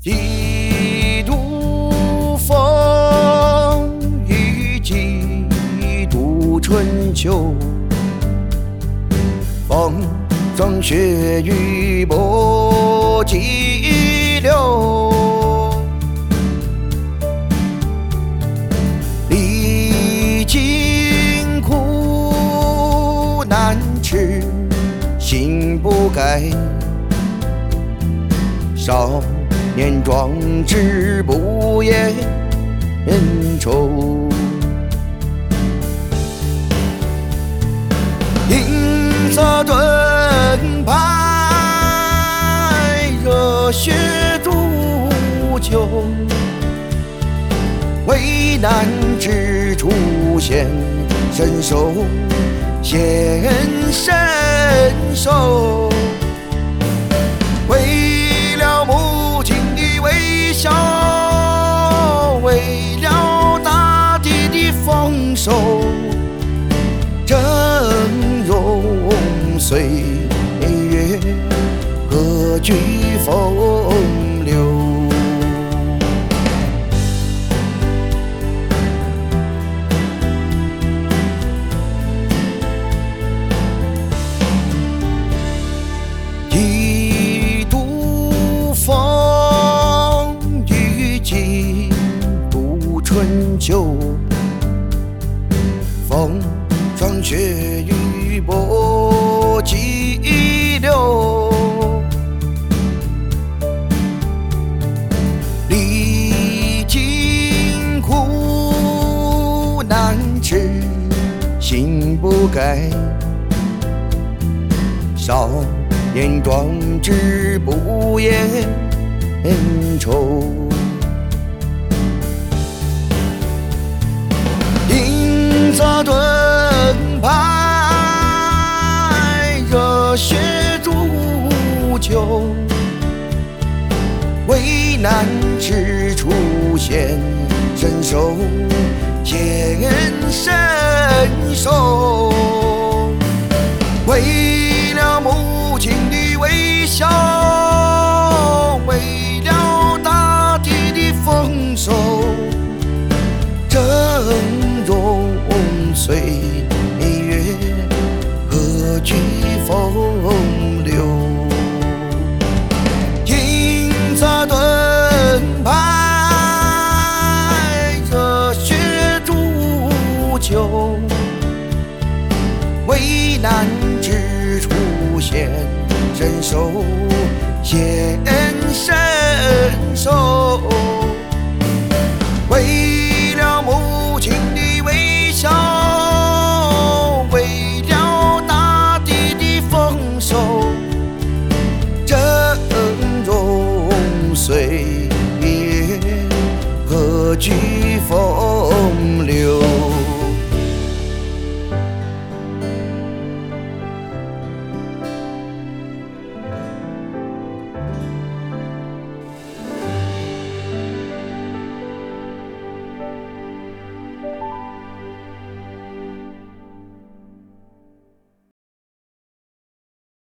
几度风雨，几度春秋，风霜雪雨波激流，历经苦难吃，心不改。少年壮志不言愁，银色盾牌，热血铸就，危难之处显身手，显身手。为了母亲的微笑，为了大地的丰收，峥嵘岁月，何惧风流。几度风雨，几度春秋，风霜雪雨波激流，历经苦难吃，心不改。少年壮志不言愁，银色盾牌，热血铸就，危难之处显身手，显身手。为了母亲的微笑，为了大地的丰收，峥嵘岁月，何惧风流。银色盾牌，热血铸就，危难之处显身手，显身手。